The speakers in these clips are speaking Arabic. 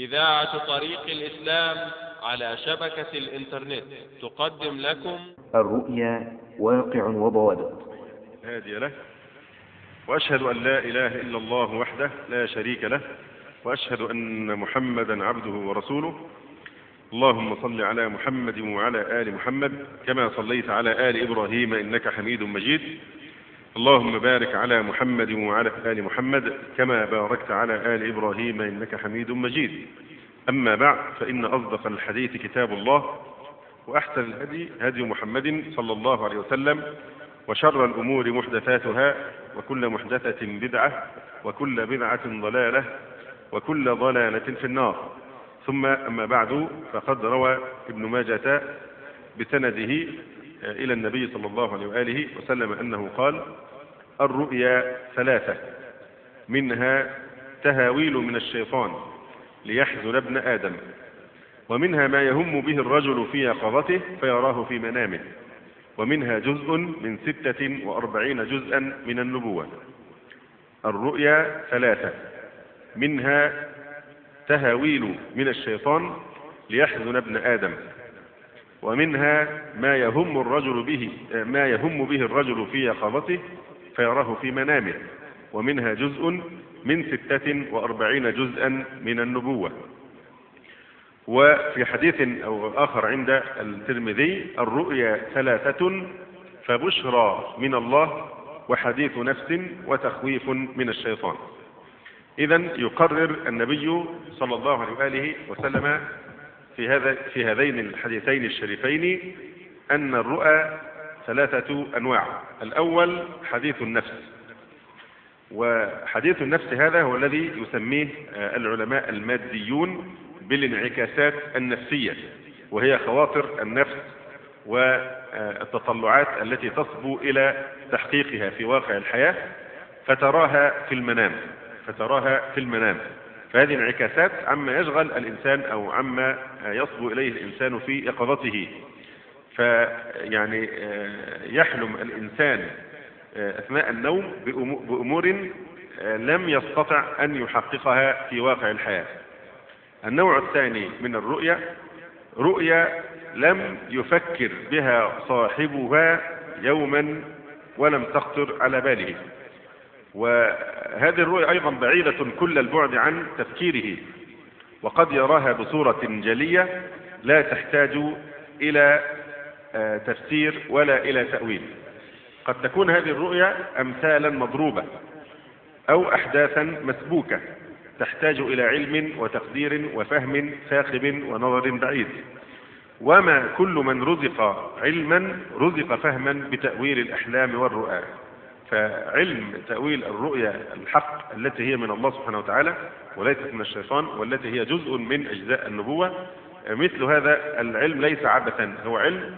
إذاعة طريق الإسلام على شبكة الإنترنت تقدم لكم الرؤيا واقع وضوابط هادي له، وأشهد أن لا إله إلا الله وحده لا شريك له، وأشهد أن محمدا عبده ورسوله. اللهم صل على محمد وعلى آل محمد كما صليت على آل إبراهيم إنك حميد مجيد. اللهم بارك على محمد وعلى آل محمد كما باركت على آل إبراهيم إنك حميد مجيد. أما بعد، فإن أصدق الحديث كتاب الله، وأحسن الهدي هدي محمد صلى الله عليه وسلم، وشر الأمور محدثاتها، وكل محدثة بدعة، وكل بدعة ضلالة، وكل ضلالة في النار. ثم أما بعد، فقد روى ابن ماجة بسنده إلى النبي صلى الله عليه وآله وسلم أنه قال: الرؤيا ثلاثة، منها تهاويل من الشيطان ليحزن ابن آدم، ومنها ما يهم به الرجل في يقظته فيراه في منامه، ومنها جزء من 46 جزءا من النبوة. الرؤيا ثلاثة، منها تهاويل من الشيطان ليحزن ابن آدم، ومنها ما يهم به الرجل في يقظته فيراه في منامه، ومنها جزء من 46 جزءا من النبوة. وفي حديث أو آخر عند الترمذي: الرؤيا ثلاثة، فبشرى من الله، وحديث نفس، وتخويف من الشيطان. إذن يقرر النبي صلى الله عليه وآله وسلم في هذين الحديثين الشريفين أن الرؤى ثلاثة أنواع. الأول حديث النفس، وحديث النفس هذا هو الذي يسميه العلماء الماديون بالانعكاسات النفسية، وهي خواطر النفس والتطلعات التي تصبو إلى تحقيقها في واقع الحياة فتراها في المنام. فهذه انعكاسات عما يشغل الإنسان أو عما يصبو إليه الإنسان في يقظته. فيعني يحلم الإنسان أثناء النوم بأمور لم يستطع أن يحققها في واقع الحياة. النوع الثاني من الرؤيا، رؤيا لم يفكر بها صاحبها يوما ولم تخطر على باله، وهذه الرؤيا أيضا بعيدة كل البعد عن تفكيره، وقد يراها بصورة جلية لا تحتاج إلى تفسير ولا إلى تأويل. قد تكون هذه الرؤيا أمثالا مضروبة أو أحداثا مسبوكة تحتاج إلى علم وتقدير وفهم ثاقب ونظر بعيد، وما كل من رزق علما رزق فهما بتأويل الأحلام والرؤى. فعلم تأويل الرؤيا الحق التي هي من الله سبحانه وتعالى وليست من الشيطان، والتي هي جزء من أجزاء النبوة، مثل هذا العلم ليس عبثا، هو علم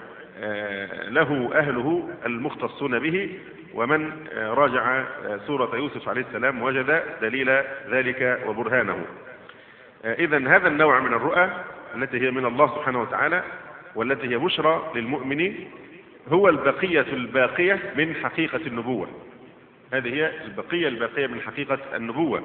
له أهله المختصون به. ومن راجع سورة يوسف عليه السلام وجد دليل ذلك وبرهانه. إذن هذا النوع من الرؤى التي هي من الله سبحانه وتعالى والتي هي بشرى للمؤمن هو البقية الباقية من حقيقة النبوة. هذه هي البقية الباقية من حقيقة النبوة.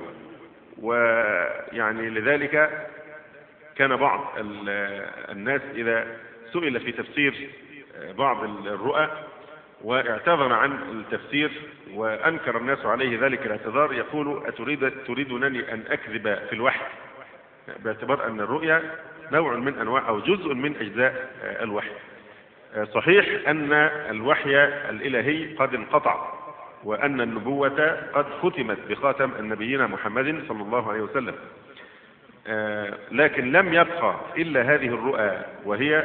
ويعني لذلك كان بعض الناس إذا سئل في تفسير بعض الرؤى واعتذر عن التفسير وأنكر الناس عليه ذلك الاعتذار، يقول: تريدونني أن أكذب في الوحي؟ باعتبار أن الرؤيا نوع من أنواع أو جزء من أجزاء الوحي. صحيح أن الوحي الإلهي قد انقطع، وأن النبوة قد ختمت بخاتم النبيين محمد صلى الله عليه وسلم، لكن لم يبقى إلا هذه الرؤى وهي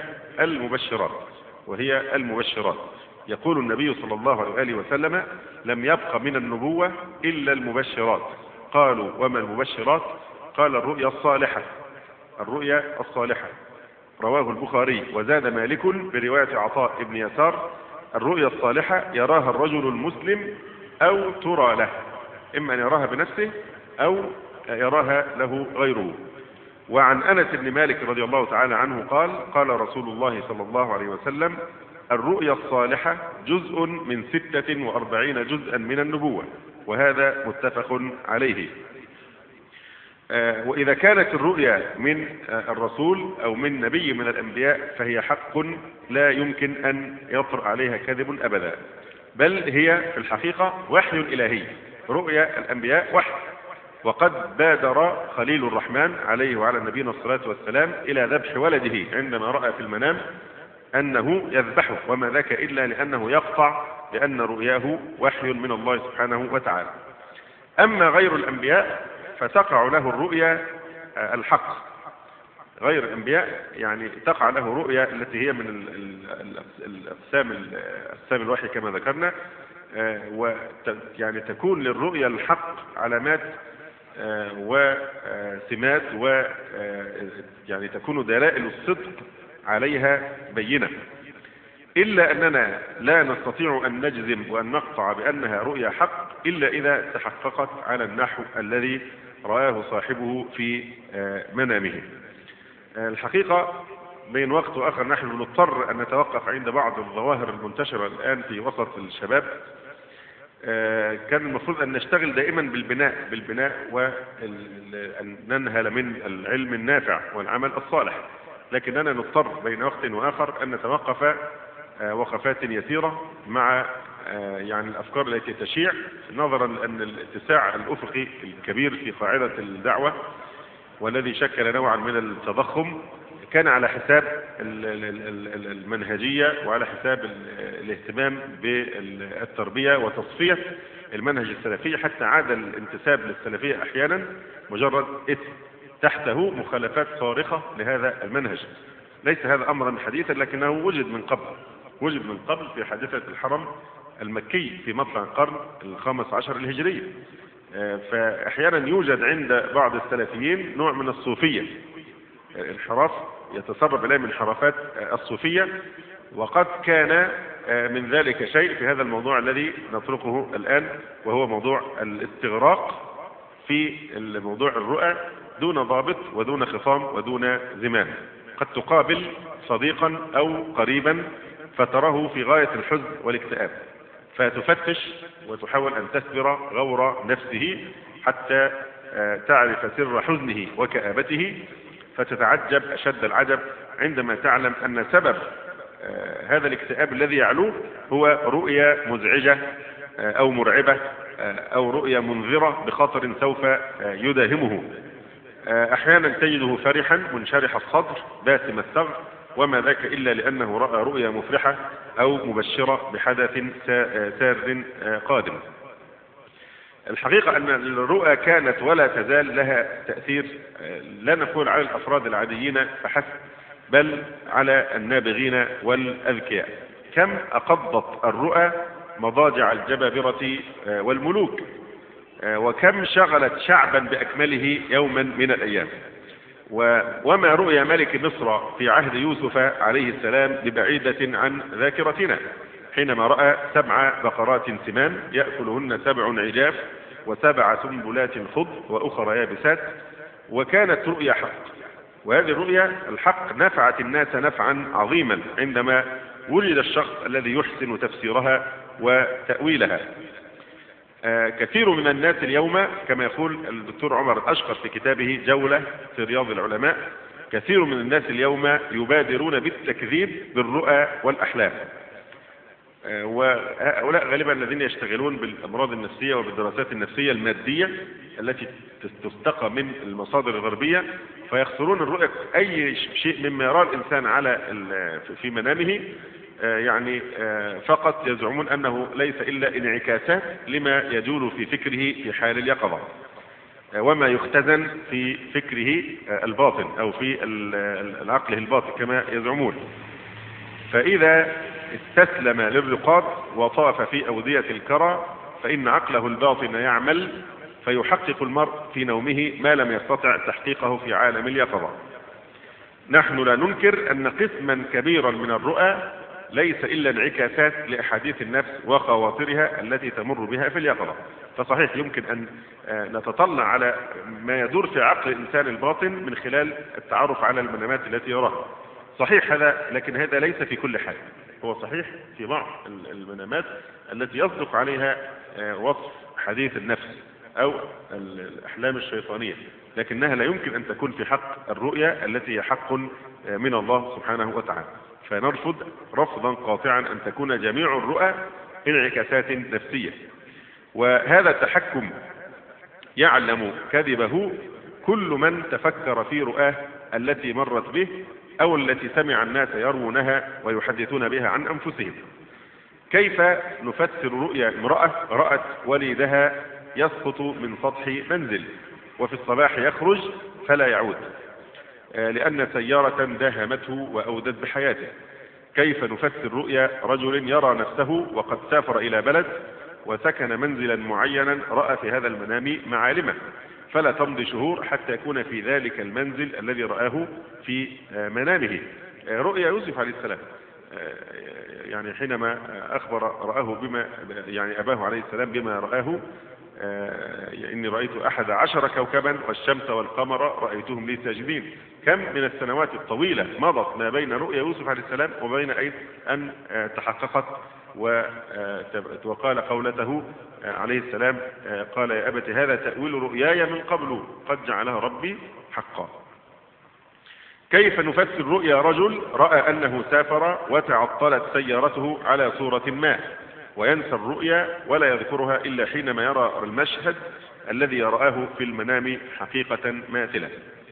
المبشرات. يقول النبي صلى الله عليه وآله وسلم: لم يبق من النبوة إلا المبشرات. قالوا: وما المبشرات؟ قال: الرؤيا الصالحة. رواه البخاري. وزاد مالك برواية عطاء بن يسار: الرؤيا الصالحة يراها الرجل المسلم أو ترى له، إما أن يراها بنفسه أو يراها له غيره. وعن أنس بن مالك رضي الله تعالى عنه قال: قال رسول الله صلى الله عليه وسلم: الرؤيا الصالحة جزء من 46 جزءا من النبوة. وهذا متفق عليه. وإذا كانت الرؤيا من الرسول أو من نبي من الأنبياء فهي حق لا يمكن أن يطرأ عليها كذب أبدا، بل هي في الحقيقة وحي إلهي. رؤيا الأنبياء وحي. وقد بادر خليل الرحمن عليه وعلى نبينا الصلاة والسلام إلى ذبح ولده عندما رأى في المنام أنه يذبحه، وما ذاك إلا لأنه يقطع بأن رؤياه وحي من الله سبحانه وتعالى. أما غير الأنبياء فتقع له الرؤيا الحق. غير الأنبياء يعني تقع له رؤيا التي هي من الأقسام الوحي كما ذكرنا، ويعني تكون للرؤيا الحق علامات وسمات يعني تكون دلائل الصدق عليها بينة، إلا أننا لا نستطيع أن نجزم وأن نقطع بأنها رؤيا حق إلا إذا تحققت على النحو الذي رآه صاحبه في منامه. الحقيقة بين وقت وآخر نحن نضطر أن نتوقف عند بعض الظواهر المنتشرة الآن في وسط الشباب. كان المفروض أن نشتغل دائما بالبناء وأن ننهل من العلم النافع والعمل الصالح، لكننا نضطر بين وقت وآخر أن نتوقف وقفات يسيرة مع يعني الأفكار التي تشيع، نظرا لأن الاتساع الأفقي الكبير في قاعدة الدعوة والذي شكل نوعا من التضخم كان على حساب المنهجية وعلى حساب الاهتمام بالتربية وتصفية المنهج السلفي، حتى عاد الانتساب للسلفية أحيانا مجرد اسم تحته مخالفات صارخة لهذا المنهج. ليس هذا أمرا حديثا، لكنه وجد من قبل في حادثة الحرم المكي في مطلع القرن ال15 الهجري. فأحيانا يوجد عند بعض السلفيين نوع من الصوفية، انحراف يتسرب إليه من انحرافات الصوفية، وقد كان من ذلك شيء في هذا الموضوع الذي نطرقه الآن، وهو موضوع الاستغراق في موضوع الرؤى دون ضابط ودون خصام ودون زمام. قد تقابل صديقا أو قريبا فتراه في غاية الحزن والاكتئاب، فتفتش وتحاول أن تسبر غور نفسه حتى تعرف سر حزنه وكآبته، فتتعجب أشد العجب عندما تعلم أن سبب هذا الاكتئاب الذي يعلوه هو رؤيا مزعجة أو مرعبة أو رؤيا منذرة بخطر سوف يداهمه. أحيانا تجده فرحا منشرح الصدر باسم الثغر، وما ذاك إلا لأنه رأى رؤيا مفرحة أو مبشرة بحدث سار قادم. الحقيقة أن الرؤى كانت ولا تزال لها تأثير، لا نقول على الأفراد العاديين فحسب، بل على النابغين والأذكياء. كم أقضت الرؤى مضاجع الجبابرة والملوك، وكم شغلت شعبا بأكمله يوما من الأيام. وما رؤيا ملك مصر في عهد يوسف عليه السلام ببعيدة عن ذاكرتنا، حينما رأى 7 بقرات سمان يأكلهن 7 عجاف و7 سنبلات خضر وأخرى يابسات، وكانت رؤيا حق. وهذه الرؤيا الحق نفعت الناس نفعا عظيما عندما وجد الشخص الذي يحسن تفسيرها وتأويلها. كثير من الناس اليوم كما يقول الدكتور عمر الأشقر في كتابه جولة في رياض العلماء، كثير من الناس اليوم يبادرون بالتكذيب بالرؤى والأحلام، وهؤلاء غالبا الذين يشتغلون بالأمراض النفسية وبالدراسات النفسية المادية التي تستقى من المصادر الغربية، فيخسرون الرؤية. أي شيء مما يراه الإنسان على في منامه يعني فقط يزعمون أنه ليس إلا انعكاسات لما يجول في فكره في حال اليقظة، وما يختزن في فكره الباطن أو في عقله الباطن كما يزعمون. فإذا استسلم للرقاد وطاف في أودية الكرى فإن عقله الباطن يعمل، فيحقق المرء في نومه ما لم يستطع تحقيقه في عالم اليقظة. نحن لا ننكر أن قسما كبيرا من الرؤى ليس إلا انعكاسات لأحاديث النفس وخواطرها التي تمر بها في اليقظة. فصحيح يمكن أن نتطلع على ما يدور في عقل الإنسان الباطن من خلال التعرف على المنامات التي يراها، صحيح هذا، لكن هذا ليس في كل حال. هو صحيح في بعض المنامات التي يصدق عليها وصف حديث النفس أو الأحلام الشيطانية، لكنها لا يمكن أن تكون في حق الرؤيا التي هي حق من الله سبحانه وتعالى. فنرفض رفضا قاطعا أن تكون جميع الرؤى انعكاسات نفسية. وهذا التحكم يعلم كذبه كل من تفكر في رؤاه التي مرت به أو التي سمع الناس يروونها ويحدثون بها عن أنفسهم. كيف نفسر رؤيا امرأة رأت وليدها يسقط من سطح منزل وفي الصباح يخرج فلا يعود لأن سيارة داهمته وأودت بحياته؟ كيف نفسر رؤيا رجل يرى نفسه وقد سافر إلى بلد وسكن منزلا معينا رأى في هذا المنام معالمه فلا تمضي شهور حتى يكون في ذلك المنزل الذي رآه في منامه؟ رؤيا يوسف عليه السلام، يعني حينما أخبر رآه بما يعني أباه عليه السلام بما رآه، إني رأيت 11 كوكبا والشمس والقمر رأيتهم لي ساجدين. كم من السنوات الطويلة مضت ما بين رؤيا يوسف عليه السلام وبين أن تحققت وقال قولته عليه السلام قال يا أبت هذا تأويل رؤياي من قبل قد جعلها ربي حقا. كيف نفسر رؤيا رجل رأى أنه سافر وتعطلت سيارته على صورة ما وينسى الرؤيا ولا يذكرها إلا حينما يرى المشهد الذي يراه في المنام حقيقة ماثلة؟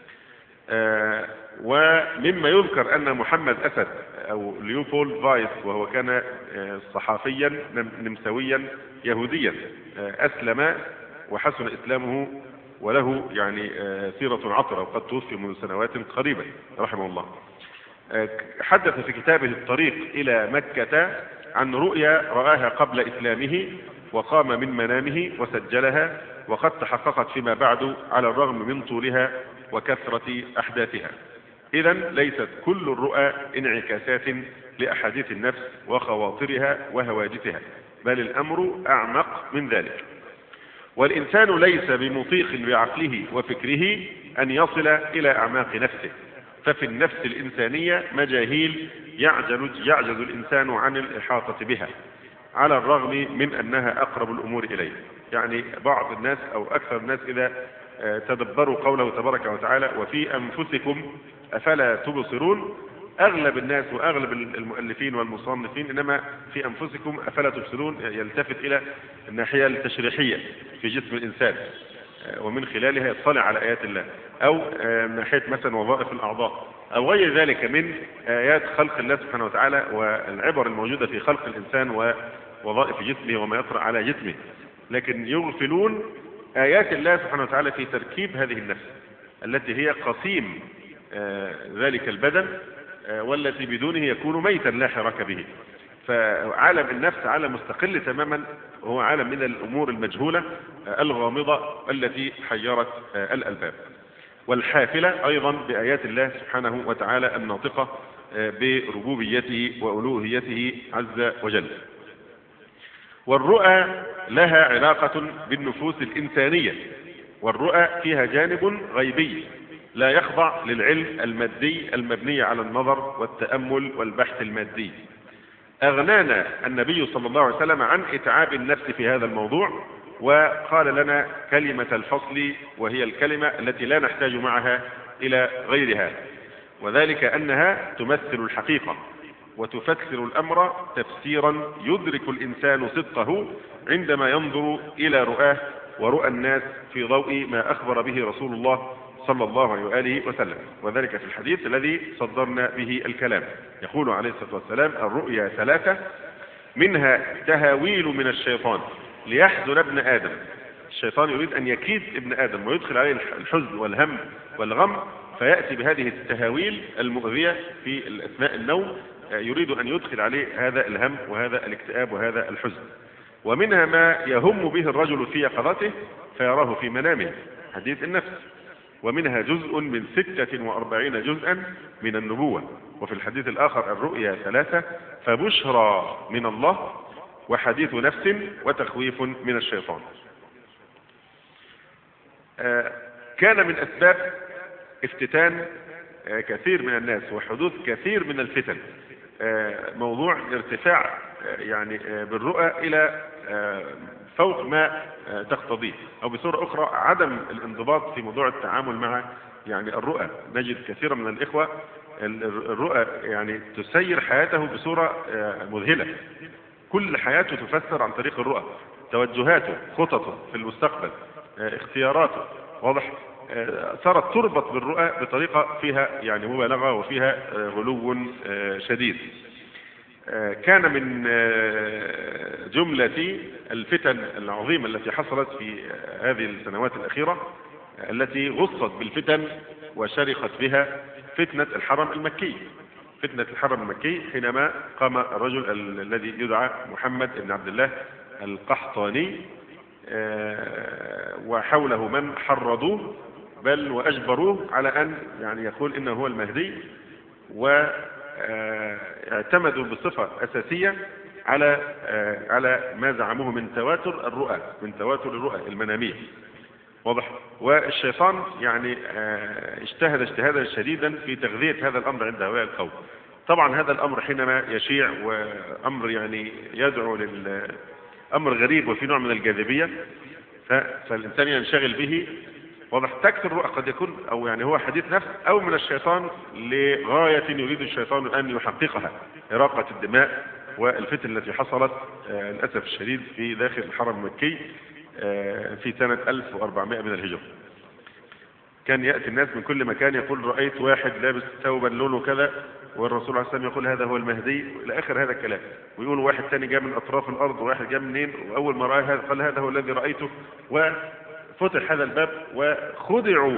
ومما يذكر أن محمد أسد أو ليوبولد فايس وهو كان صحافيا نمساويا يهوديا أسلم وحسن إسلامه وله يعني سيرة عطرة وقد توفي منذ سنوات قريبة رحمه الله. حدث في كتابه الطريق إلى مكة عن رؤيا رآها قبل إسلامه وقام من منامه وسجلها وقد تحققت فيما بعد على الرغم من طولها وكثرة أحداثها. إذن ليست كل الرؤى انعكاسات لأحاديث النفس وخواطرها وهواجسها، بل الأمر أعمق من ذلك. والإنسان ليس بمطيق بعقله وفكره أن يصل إلى أعماق نفسه، ففي النفس الإنسانية مجاهيل يعجز الإنسان عن الإحاطة بها على الرغم من أنها أقرب الأمور إليه. يعني بعض الناس أو أكثر الناس إذا تدبروا قوله تبارك وتعالى وفي أنفسكم أفلا تبصرون، أغلب الناس وأغلب المؤلفين والمصنفين إنما في أنفسكم أفلا تبصرون يلتفت إلى الناحية التشريحية في جسم الإنسان ومن خلالها يطلع على آيات الله، أو ناحية مثلا وظائف الأعضاء أو غير ذلك من آيات خلق الله سبحانه وتعالى والعبر الموجودة في خلق الإنسان ووظائف جسمه وما يطرأ على جسمه، لكن يغفلون آيات الله سبحانه وتعالى في تركيب هذه النفس التي هي قسيم ذلك البدن والتي بدونه يكون ميتا لا حراك به. فعالم النفس عالم مستقل تماما، وهو عالم من الأمور المجهولة الغامضة التي حيرت الألباب، والحافلة أيضا بآيات الله سبحانه وتعالى الناطقة بربوبيته وألوهيته عز وجل. والرؤى لها علاقة بالنفوس الإنسانية، والرؤى فيها جانب غيبي لا يخضع للعلم المادي المبني على النظر والتأمل والبحث المادي. أغنانا النبي صلى الله عليه وسلم عن إتعاب النفس في هذا الموضوع، وقال لنا كلمة الفصل، وهي الكلمة التي لا نحتاج معها إلى غيرها، وذلك أنها تمثل الحقيقة وتفسر الأمر تفسيرا يدرك الإنسان صدقه عندما ينظر إلى رؤاه ورؤى الناس في ضوء ما أخبر به رسول الله صلى الله عليه وآله وسلم، وذلك في الحديث الذي صدرنا به الكلام. يقول عليه الصلاة والسلام الرؤيا ثلاثة منها تهاويل من الشيطان ليحزن ابن آدم. الشيطان يريد أن يكيد ابن آدم ويدخل عليه الحزن والهم والغم، فيأتي بهذه التهاويل المؤذية في أثناء النوم، يريد أن يدخل عليه هذا الهم وهذا الاكتئاب وهذا الحزن. ومنها ما يهم به الرجل في يقظته فيراه في منامه، حديث النفس. ومنها جزء من 46 جزءا من النبوة. وفي الحديث الآخر الرؤيا ثلاثة فبشرى من الله وحديث نفس وتخويف من الشيطان. كان من أسباب افتتان كثير من الناس وحدوث كثير من الفتن موضوع ارتفاع يعني بالرؤى إلى فوق ما تقتضيه، أو بصورة أخرى عدم الانضباط في موضوع التعامل مع يعني الرؤى. نجد كثيرا من الإخوة الرؤى يعني تسير حياته بصورة مذهلة، كل حياته تفسر عن طريق الرؤى، توجهاته، خططه في المستقبل، اختياراته، واضح، صارت تربط بالرؤى بطريقة فيها يعني مبالغة وفيها غلو شديد. كان من جملة الفتن العظيمة التي حصلت في هذه السنوات الأخيرة التي غصت بالفتن وشرقت بها فتنة الحرم المكي. فتنة الحرم المكي حينما قام الرجل الذي يدعى محمد بن عبد الله القحطاني وحوله من حرضوه بل وأجبروه على أن يعني يقول إنه هو المهدي، واعتمدوا بصفة أساسية على ما زعموه من تواتر الرؤى المنامية، واضح. والشيطان يعني اجتهد اجتهادا شديدا في تغذية هذا الأمر عند هؤلاء القوم. طبعا هذا الأمر حينما يشيع وأمر يعني يدعو للأمر غريب وفي نوع من الجاذبية، فالإنسان ينشغل به، واضح. تكثر الرؤى قد يكون أو يعني هو حديث نفس أو من الشيطان لغاية يريد الشيطان أن يحققها، إراقة الدماء والفتن التي حصلت للأسف الشديد في داخل الحرم المكي في سنة 1400 من الهجرة. كان يأتي الناس من كل مكان يقول رأيت واحد لابس ثوبا لونه كذا والرسول عليه السلام يقول هذا هو المهدي إلى آخر هذا الكلام، ويقول واحد ثاني جاء من أطراف الأرض وواحد جاء منين، وأول ما رأى هذا قال هذا هو الذي رأيته، وفتح هذا الباب وخدعوا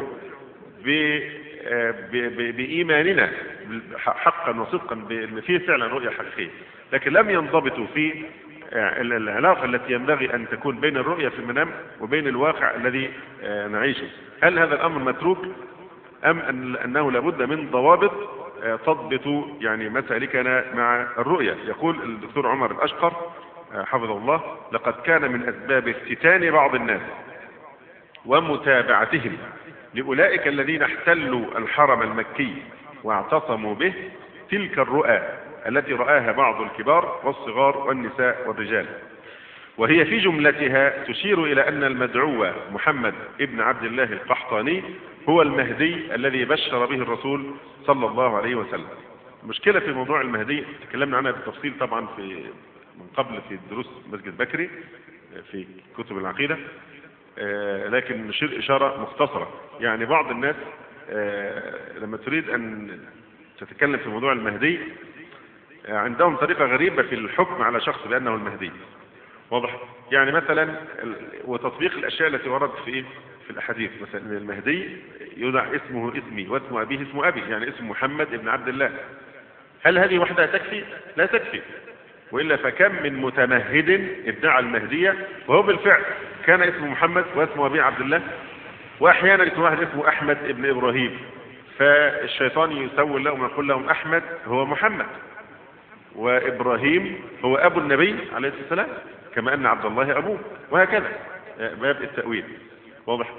بإيماننا حقا وصدقا بأن فيه فعلا رؤية حقيقية، لكن لم ينضبطوا في العلاقة التي ينبغي أن تكون بين الرؤية في المنام وبين الواقع الذي نعيشه. هل هذا الأمر متروك أم أنه لابد من ضوابط تضبط يعني مسالكنا مع الرؤية؟ يقول الدكتور عمر الأشقر حفظه الله لقد كان من أسباب افتتان بعض الناس ومتابعتهم لأولئك الذين احتلوا الحرم المكي واعتصموا به تلك الرؤى التي رآها بعض الكبار والصغار والنساء والرجال، وهي في جملتها تشير إلى أن المدعو محمد ابن عبد الله القحطاني هو المهدي الذي بشر به الرسول صلى الله عليه وسلم. المشكلة في موضوع المهدي تكلمنا عنها بالتفصيل طبعا من قبل في دروس مسجد بكري في كتب العقيدة، لكن نشير إشارة مختصرة. يعني بعض الناس لما تريد أن تتكلم في موضوع المهدي عندهم طريقة غريبة في الحكم على شخص بأنه المهدي، واضح. يعني مثلا وتطبيق الأشياء التي وردت في الأحاديث، مثلا المهدي يدعى اسمه اسمي واسم أبيه اسم أبي، يعني اسم محمد ابن عبد الله. هل هذه وحدها تكفي؟ لا تكفي، وإلا فكم من متمهد ادعى المهدية وهو بالفعل كان اسمه محمد واسم أبيه عبد الله، وأحيانا يكون واحد اسمه أحمد ابن إبراهيم، فالشيطان يسول لهم ويقول لهم أحمد هو محمد وإبراهيم هو أبو النبي عليه الصلاة والسلام، كما أن عبد الله أبوه، وهكذا باب التأويل، واضح.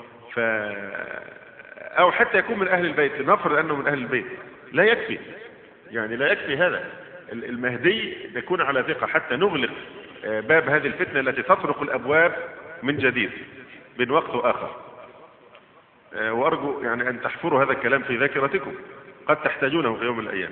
أو حتى يكون من أهل البيت، نفرض أنه من أهل البيت، لا يكفي، يعني لا يكفي هذا. المهدي يكون على ثقة حتى نغلق باب هذه الفتنة التي تطرق الأبواب من جديد بين وقت وآخر. وأرجو يعني أن تحفروا هذا الكلام في ذاكرتكم، قد تحتاجونه في يوم من الأيام.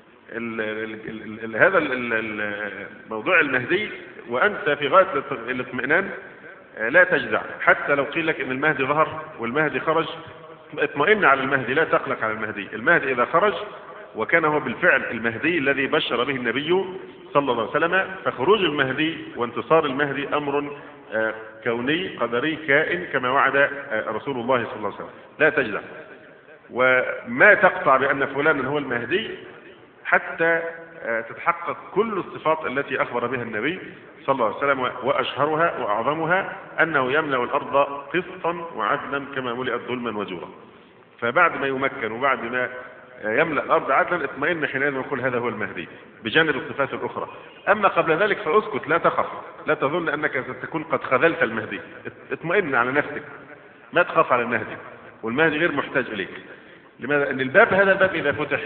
هذا موضوع المهدي وأنت في غاية الاطمئنان لا تجزع، حتى لو قيل لك إن المهدي ظهر والمهدي خرج اطمئن على المهدي، لا تقلق على المهدي. المهدي إذا خرج وكان هو بالفعل المهدي الذي بشر به النبي صلى الله عليه وسلم، فخروج المهدي وانتصار المهدي أمر كوني قدري كائن كما وعد رسول الله صلى الله عليه وسلم، لا تجزع. وما تقطع بأن فلانا هو المهدي حتى تتحقق كل الصفات التي أخبر بها النبي صلى الله عليه وسلم، وأشهرها وأعظمها أنه يملأ الأرض قسطا وعدلا كما ملئت ظلما وجورا. فبعد ما يمكن وبعد ما يملأ الأرض عدلا اطمئن حينئذ يقول هذا هو المهدي بجانب الصفات الأخرى. أما قبل ذلك فأسكت، لا تخف، لا تظن أنك ستكون قد خذلت المهدي، اطمئن على نفسك، ما تخاف على المهدي، والمهدي غير محتاج إليك. لماذا؟ أن الباب هذا الباب إذا فتح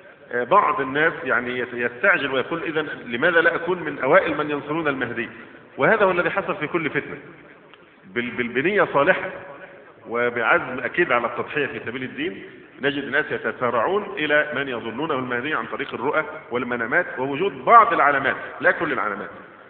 بعض الناس يعني يستعجل ويقول إذن لماذا لا أكون من أوائل من ينصرون المهدي؟ وهذا هو الذي حصل في كل فتنة، بنية صالحة وبعزم أكيد على التضحية في سبيل الدين، نجد الناس يتسارعون إلى من يظنونه المهدي عن طريق الرؤى والمنامات ووجود بعض العلامات لا كل العلامات.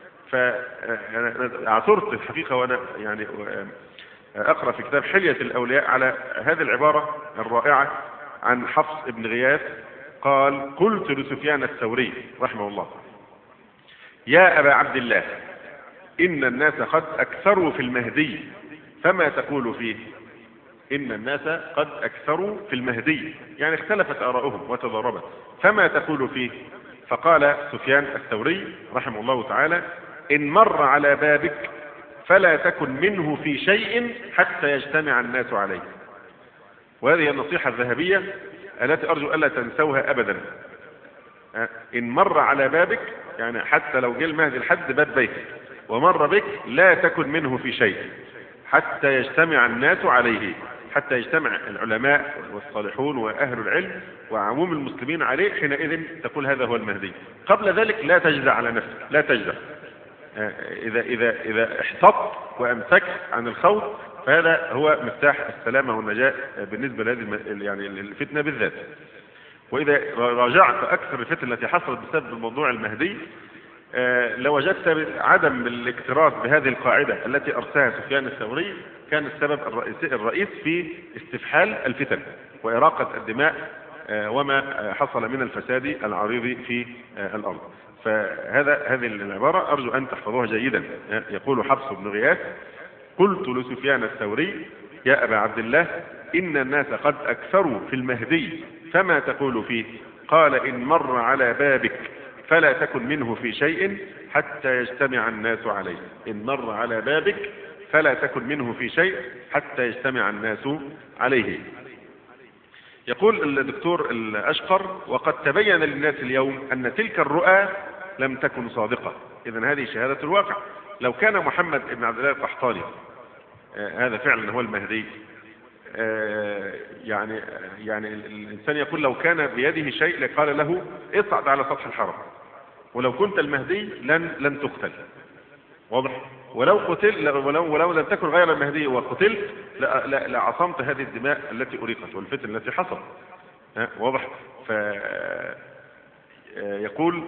فعثرت الحقيقة وأنا يعني أقرأ في كتاب حلية الأولياء على هذه العبارة الرائعة عن حفص بن غياث قال: قلت لسفيان الثوري رحمه الله: يا أبا عبد الله، إن الناس قد أكثروا في المهدي فما تقول فيه؟ إن الناس قد أكثروا في المهدي، يعني اختلفت آراؤهم وتضاربت، فما تقول فيه؟ فقال سفيان الثوري رحمه الله تعالى: إن مر على بابك فلا تكن منه في شيء حتى يجتمع الناس عليه. وهذه النصيحة الذهبية التي أرجو ألا تنسوها أبدا. إن مر على بابك، يعني حتى لو جاء المهدي لحد باب بيتك ومر بك، لا تكن منه في شيء حتى يجتمع الناس عليه، حتى يجتمع العلماء والصالحون وأهل العلم وعموم المسلمين عليه، حينئذ تقول هذا هو المهدي. قبل ذلك لا تجزع على نفسك، لا تجزع. إذا احتطت وأمسكت عن الخوض فهذا هو مفتاح السلامة والنجاة بالنسبة لهذه يعني الفتنة بالذات. وإذا راجعت أكثر الفتن التي حصلت بسبب الموضوع المهدي لوجدت عدم الاكتراث بهذه القاعدة التي أرساها سفيان الثوري كان السبب الرئيس في استفحال الفتن وإراقة الدماء وما حصل من الفساد العريض في الأرض. هذه العبارة أرجو أن تحفظوها جيدا. يقول حفص بن غياث: قلت لسفيان الثوري: يا أبا عبد الله، إن الناس قد أكثروا في المهدي فما تقول فيه؟ قال: إن مر على بابك فلا تكن منه في شيء حتى يجتمع الناس عليه. إن مر على بابك فلا تكن منه في شيء حتى يجتمع الناس عليه. يقول الدكتور الأشقر: وقد تبين للناس اليوم أن تلك الرؤى لم تكن صادقة. إذن هذه شهادة الواقع. لو كان محمد بن عبد الله القحطاني هذا فعلا هو المهدي، يعني الإنسان يقول لو كان بيده شيء لقال له اصعد على سطح الحرم، ولو كنت المهدي لن تقتل. واضح؟ ولو قتل ولو لم تكن غير المهدي وقتلت لعصمت هذه الدماء التي أريقت والفتن التي حصلت. واضح؟ يقول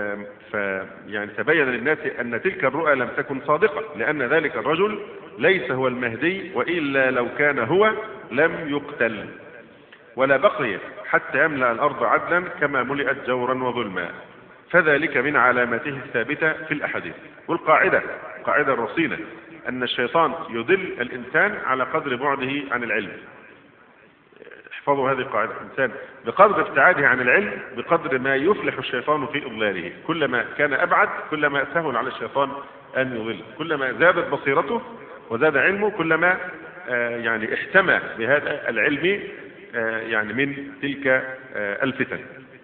يعني تبين للناس أن تلك الرؤى لم تكن صادقة، لأن ذلك الرجل ليس هو المهدي، وإلا لو كان هو لم يقتل ولا بقي حتى يملأ الأرض عدلا كما ملئت جورا وظلما، فذلك من علامته الثابتة في الأحاديث. والقاعدة الرصينة أن الشيطان يضل الإنسان على قدر بعده عن العلم. احفظوا هذه القاعدة: الإنسان بقدر ابتعاده عن العلم بقدر ما يفلح الشيطان في إضلاله. كلما كان أبعد كلما سهل على الشيطان أن يضل. كلما زادت بصيرته وزاد علمه كلما يعني احتمى بهذا العلم يعني من تلك الفتن.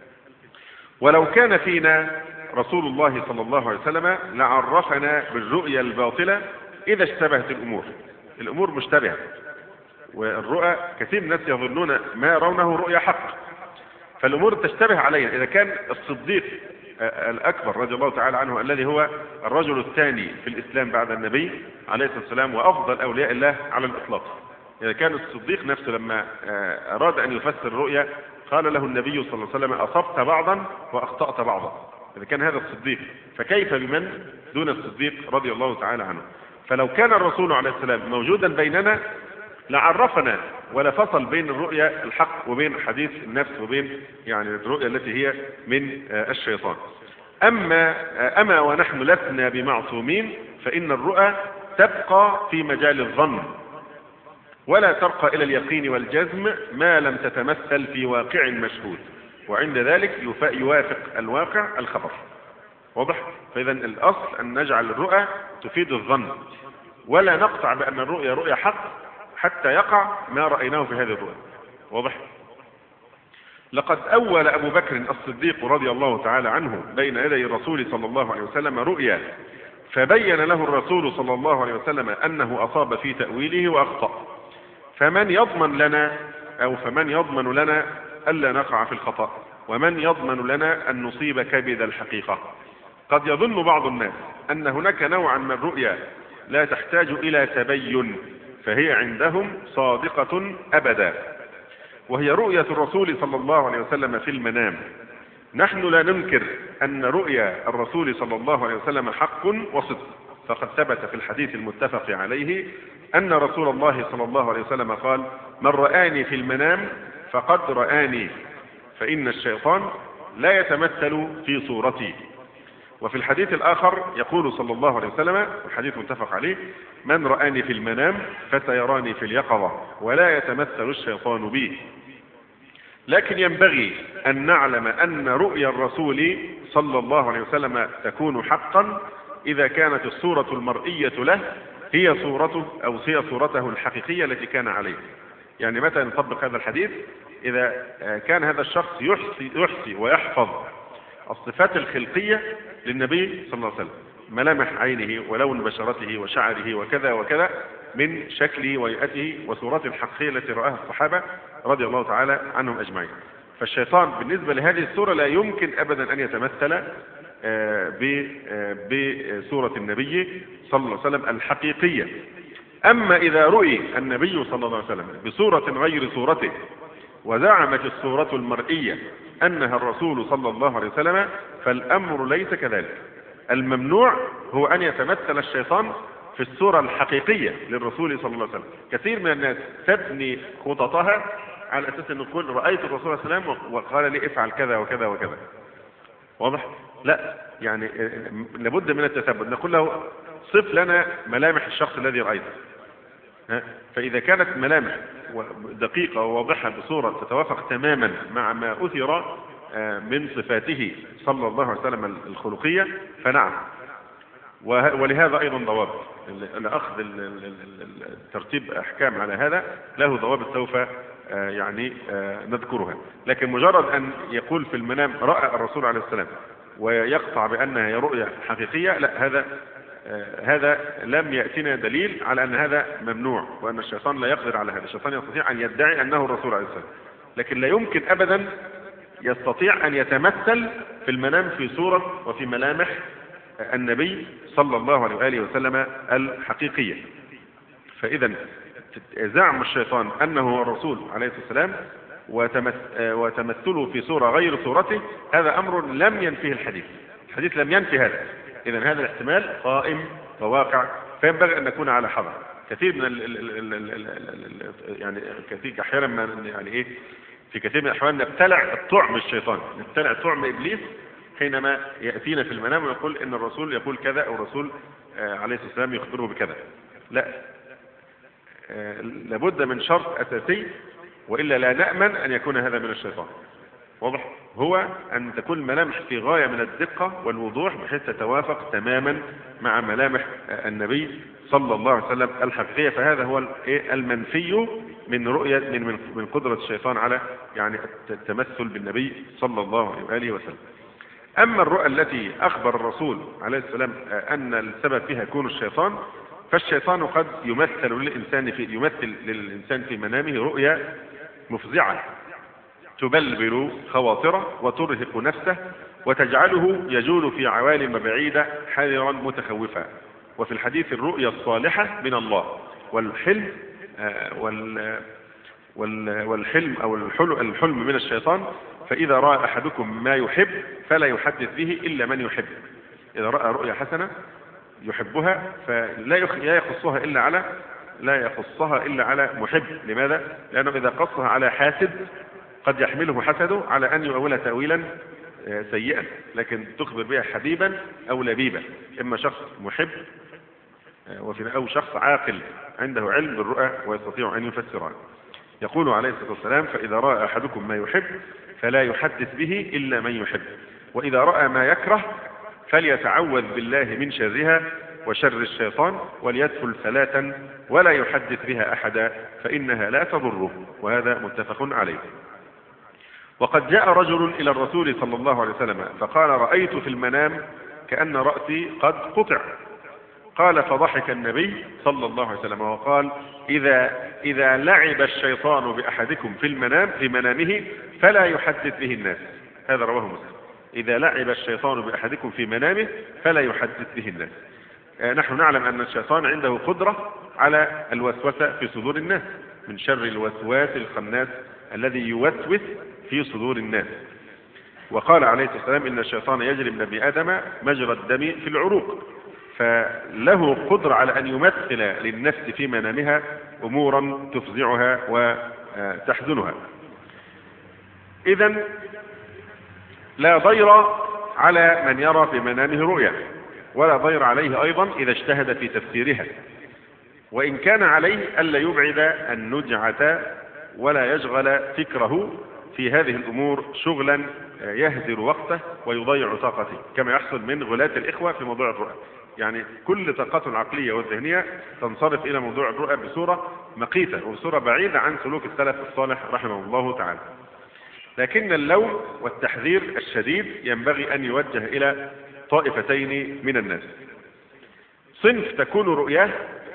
ولو كان فينا رسول الله صلى الله عليه وسلم لعرفنا بالرؤيا الباطلة إذا اشتبهت الأمور مشتبهة، والرؤى كثير من الناس يظنون ما يرونه رؤيا حق، فالأمور تشتبه علينا. إذا كان الصديق الأكبر رضي الله تعالى عنه الذي هو الرجل الثاني في الإسلام بعد النبي عليه الصلاة والسلام وأفضل أولياء الله على الإطلاق، إذا كان الصديق نفسه لما أراد أن يفسر الرؤيا قال له النبي صلى الله عليه وسلم: أصبت بعضا وأخطأت بعضا. إذا كان هذا الصديق فكيف بمن دون الصديق رضي الله تعالى عنه؟ فلو كان الرسول عليه السلام موجودا بيننا لعرفنا ولا فصل بين الرؤيا الحق وبين حديث النفس وبين يعني الرؤيا التي هي من الشيطان. أما ونحن لسنا بمعصومين، فإن الرؤى تبقى في مجال الظن ولا ترقى إلى اليقين والجزم ما لم تتمثل في واقع مشهود، وعند ذلك يوافق الواقع الخبر. واضح؟ فإذا الأصل أن نجعل الرؤى تفيد الظن ولا نقطع بأن الرؤيا رؤيا حق حتى يقع ما رأيناه في هذه الرؤيا. واضح؟ لقد أول أبو بكر الصديق رضي الله تعالى عنه بين يدي الرسول صلى الله عليه وسلم رؤيا، فبين له الرسول صلى الله عليه وسلم أنه أصاب في تأويله وأخطأ، فمن يضمن لنا ألا نقع في الخطأ، ومن يضمن لنا أن نصيب كبد الحقيقة. قد يظن بعض الناس أن هناك نوعا من الرؤيا لا تحتاج إلى تبين، فهي عندهم صادقة أبدا، وهي رؤية الرسول صلى الله عليه وسلم في المنام. نحن لا ننكر أن رؤيا الرسول صلى الله عليه وسلم حق وصدق، فقد ثبت في الحديث المتفق عليه أن رسول الله صلى الله عليه وسلم قال: من رآني في المنام فقد رآني، فإن الشيطان لا يتمثل في صورتي. وفي الحديث الآخر يقول صلى الله عليه وسلم، الحديث متفق عليه: من رآني في المنام فسيراني في اليقظة ولا يتمثل الشيطان بي. لكن ينبغي أن نعلم أن رؤيا الرسول صلى الله عليه وسلم تكون حقا إذا كانت الصورة المرئية له هي صورته أو هي صورته الحقيقية التي كان عليها. يعني متى نطبق هذا الحديث؟ إذا كان هذا الشخص يحصي ويحفظ الصفات الخلقية للنبي صلى الله عليه وسلم، ملامح عينه ولون بشرته وشعره وكذا وكذا من شكله وهيئته وصورته الحقيقية التي رآها الصحابة رضي الله تعالى عنهم أجمعين. فالشيطان بالنسبة لهذه الصورة لا يمكن أبدا أن يتمثل بصورة النبي صلى الله عليه وسلم الحقيقية. أما إذا رؤي النبي صلى الله عليه وسلم بصورة غير صورته وزعمت الصورة المرئية أنها الرسول صلى الله عليه وسلم، فالأمر ليس كذلك. الممنوع هو أن يتمثل الشيطان في الصورة الحقيقية للرسول صلى الله عليه وسلم. كثير من الناس تبني خططها على أساس أن يقول رأيت الرسول صلى الله عليه وسلم وقال لي افعل كذا وكذا وكذا. واضح؟ لا، يعني لابد من التثبت. نقول له صف لنا ملامح الشخص الذي رأيته. فإذا كانت ملامح دقيقة وواضحة بصورة تتوافق تماما مع ما أثر من صفاته صلى الله عليه وسلم الخلقية فنعم. ولهذا أيضا ضوابط لأخذ ترتيب أحكام على هذا، له ضوابط سوف يعني نذكرها. لكن مجرد أن يقول في المنام رأى الرسول عليه السلام ويقطع بأنها هي رؤية حقيقية، لا، هذا لم يأتنا دليل على أن هذا ممنوع، وأن الشيطان لا يقدر على هذا. الشيطان يستطيع أن يدعي أنه الرسول عليه السلام، لكن لا يمكن أبدا يستطيع أن يتمثل في المنام في صورة وفي ملامح النبي صلى الله عليه وآله وسلم الحقيقية. فإذا زعم الشيطان أنه هو الرسول عليه السلام وتمثله في صورة غير صورته، هذا أمر لم ينفيه الحديث. الحديث لم ينفي هذا. إذن هذا الاحتمال قائم وواقع، فينبغي أن نكون على حذر. كثير من يعني كثير أحيانا يعني إيه، في كثير من الأحوال نبتلع الطعم الشيطان، نبتلع طعم إبليس حينما يأتينا في المنام ويقول إن الرسول يقول كذا أو الرسول عليه الصلاة والسلام يخبره بكذا. لا، لابد من شرط أساسي، وإلا لا نأمن أن يكون هذا من الشيطان. واضح؟ هو أن تكون الملامح في غاية من الدقة والوضوح بحيث تتوافق تماما مع ملامح النبي صلى الله عليه وسلم الحقيقية. فهذا هو المنفي من رؤية من قدرة الشيطان على يعني التمثل بالنبي صلى الله عليه وآله وسلم. أما الرؤى التي أخبر الرسول عليه السلام أن السبب فيها يكون الشيطان، فالشيطان قد يمثل للإنسان في منامه رؤيا مفزعة تبلبل خواطره وترهق نفسه وتجعله يجول في عوالم بعيدة حذرا متخوفا. وفي الحديث الرؤيا الصالحة من الله، والحلم والحلم أو الحلم من الشيطان. فإذا رأى أحدكم ما يحب فلا يحدث به إلا من يحب. إذا رأى رؤيا حسنة يحبها فلا يقصها إلا على محب. لماذا؟ لأنه إذا قصها على حاسد قد يحمله حسده على أن يؤول تأويلا سيئا، لكن تخبر بها حبيبا أو لبيبا، إما شخص محب أو شخص عاقل عنده علم بالرؤى ويستطيع أن يفسرها. يقول عليه الصلاة والسلام: فإذا رأى أحدكم ما يحب فلا يحدث به إلا من يحب، وإذا رأى ما يكره فليتعوذ بالله من شرها وشر الشيطان وليدخل ثلاثا ولا يحدث بها أحدا فإنها لا تضره. وهذا متفق عليه. وقد جاء رجل إلى الرسول صلى الله عليه وسلم فقال: رأيت في المنام كأن رأسي قد قطع. قال: فضحك النبي صلى الله عليه وسلم وقال: إذا لعب الشيطان بأحدكم في منامه فلا يحدث به الناس. هذا رواه مسلم. إذا لعب الشيطان بأحدكم في منامه فلا يحدث به الناس. نحن نعلم أن الشيطان عنده قدرة على الوسوسة في صدور الناس، من شر الوسواس الخناس الذي يوسوس في صدور الناس. وقال عليه الصلاة والسلام إن الشيطان يجري من ابن آدم مجرى الدم في العروق، فله قدرة على أن يمثل للنفس في منامها أمورا تفزعها وتحزنها. إذن لا ضير على من يرى في منامه رؤيا، ولا ضير عليه أيضا إذا اجتهد في تفسيرها، وإن كان عليه ألا يبعد النجعة ولا يشغل فكره في هذه الأمور شغلا يهدر وقته ويضيع طاقته، كما يحصل من غلاة الإخوة في موضوع الرؤى. يعني كل طاقته العقلية والذهنية تنصرف إلى موضوع الرؤى بصورة مقيتة وبصورة بعيدة عن سلوك السلف الصالح رحمه الله تعالى. لكن اللوم والتحذير الشديد ينبغي أن يوجه إلى طائفتين من الناس. صنف تكون رؤياه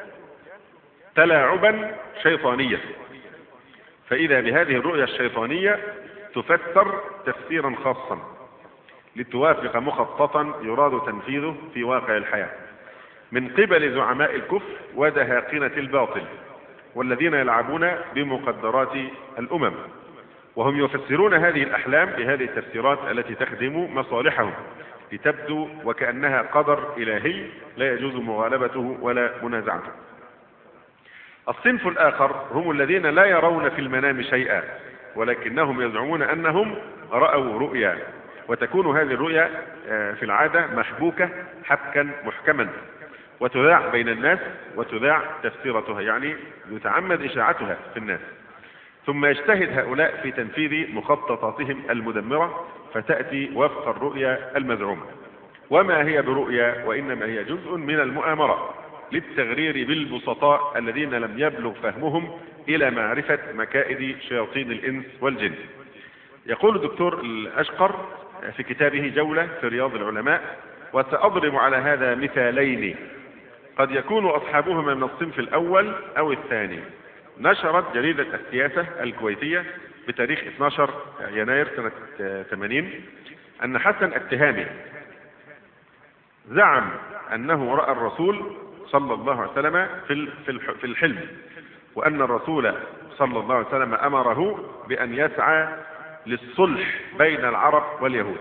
تلاعبا شيطانيا، فإذا بهذه الرؤيا الشيطانية تفسر تفسيرا خاصا لتوافق مخططا يراد تنفيذه في واقع الحياة من قبل زعماء الكفر ودهاقنة الباطل والذين يلعبون بمقدرات الأمم، وهم يفسرون هذه الأحلام بهذه التفسيرات التي تخدم مصالحهم لتبدو وكأنها قدر إلهي لا يجوز مغالبته ولا منازعته. الصنف الآخر هم الذين لا يرون في المنام شيئا، ولكنهم يزعمون أنهم رأوا رؤيا، وتكون هذه الرؤيا في العادة محبوكة حبكا محكما وتذاع بين الناس وتذاع تفسيرتها، يعني يتعمد إشاعتها في الناس، ثم يجتهد هؤلاء في تنفيذ مخططاتهم المدمرة فتأتي وفق الرؤيا المزعومة. وما هي برؤيا وإنما هي جزء من المؤامرة للتغرير بالبسطاء الذين لم يبلغ فهمهم إلى معرفة مكائد شياطين الإنس والجن. يقول الدكتور الأشقر في كتابه جولة في رياض العلماء: وسأضرب على هذا مثالين قد يكون أصحابهما من الصنف الأول أو الثاني. نشرت جريدة السياسة الكويتية بتاريخ 12 يناير سنة 80 أن حسن التهامي زعم أنه رأى الرسول صلى الله عليه وسلم في الحلم، وأن الرسول صلى الله عليه وسلم أمره بأن يسعى للصلح بين العرب واليهود.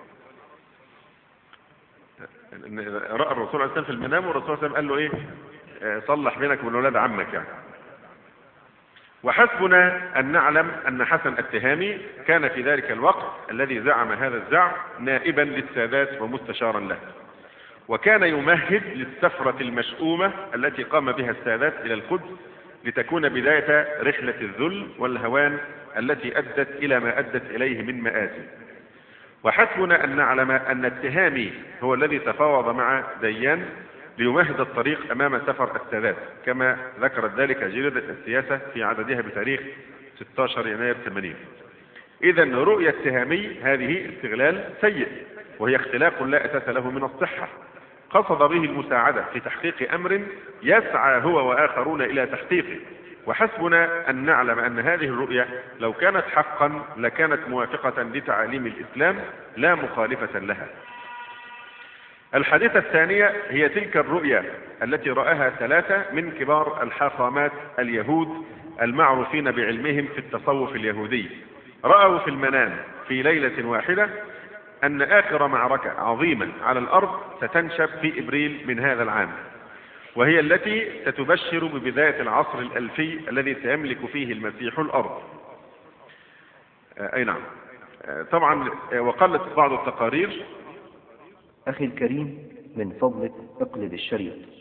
رأى الرسول عليه السلام في المنام، والرسول صلى الله عليه وسلم قال له إيه؟ صلح بينك وبين ولاد عمك يعني. وحسبنا أن نعلم أن حسن التهامي كان في ذلك الوقت الذي زعم هذا الزعم نائبا للسادات ومستشارا له، وكان يمهد للسفرة المشؤومة التي قام بها السادات إلى القدس لتكون بداية رحلة الذل والهوان التي أدت إلى ما أدت إليه من مآسي. وحسبنا أن نعلم أن التهامي هو الذي تفاوض مع ديان ليمهد الطريق أمام سفر السادات، كما ذكرت ذلك جريدة السياسة في عددها بتاريخ 16 يناير 80. إذن رؤية التهامي هذه استغلال سيء، وهي اختلاق لا أساس له من الصحة، قصد به المساعدة في تحقيق أمر يسعى هو وآخرون إلى تحقيقه. وحسبنا أن نعلم أن هذه الرؤية لو كانت حقا لكانت موافقة لتعاليم الإسلام لا مخالفة لها. الحادثة الثانية هي تلك الرؤية التي رآها 3 من كبار الحاخامات اليهود المعروفين بعلمهم في التصوف اليهودي. رأوا في المنام في ليلة واحدة أن آخر معركة عظيمة على الأرض ستنشب في إبريل من هذا العام، وهي التي ستبشر ببداية العصر الألفي الذي سيملك فيه المسيح الأرض. أي نعم. طبعا وقالت بعض التقارير: أخي الكريم، من فضلك اقلب الشريط.